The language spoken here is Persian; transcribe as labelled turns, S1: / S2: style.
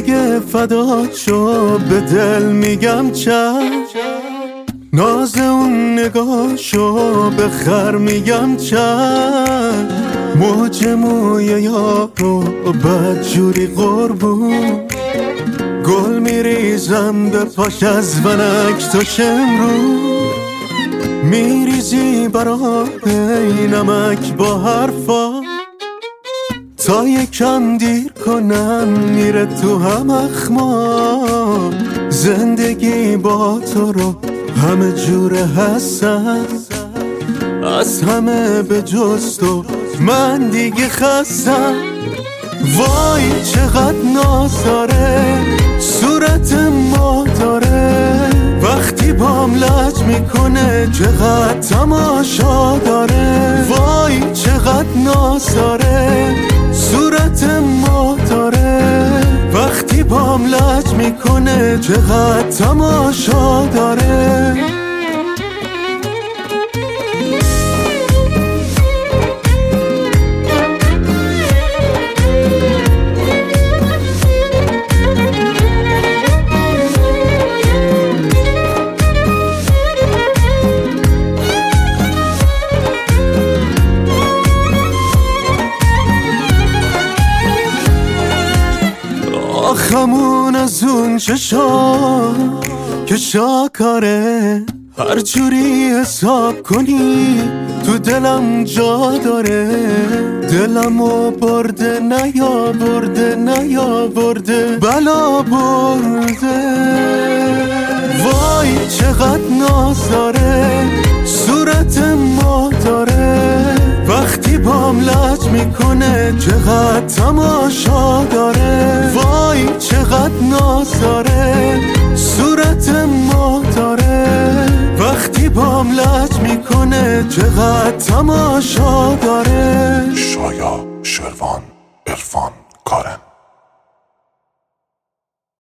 S1: دیگه فدا شو، به دل میگم چشم. ناز اون نگاهشو به خر میگم چشم. موج موی یارو بدجوری قربون، گل میریزم به پاش از ونک تا شمرو. میریزی برای نمک با حرفا، تا یکم دیر کنم میره تو هم اخما. زندگی با تو رو همه جوره هستم، از همه به جز تو من دیگه خستم. وای چقدر ناز داره صورت ما داره، وقتی بام لج میکنه چقدر تماشا داره. وای چقدر ناز داره صورت ما داره، وقتی بام لج میکنه چقدر تماشا داره. آخمون از اون چشا که شاکاره، هر جوری حساب کنی تو دلم جا داره. دلمو برده نیاورده نیاورده بلا برده. وای چقدر ناز داره صورت ما داره، وقتی بام لج میکنه چقدر تماشا داره. وای چقدر ناز داره صورت ما داره، وقتی بام لج میکنه چقدر تماشا داره.
S2: شایا، شروان، عرفان، کارن.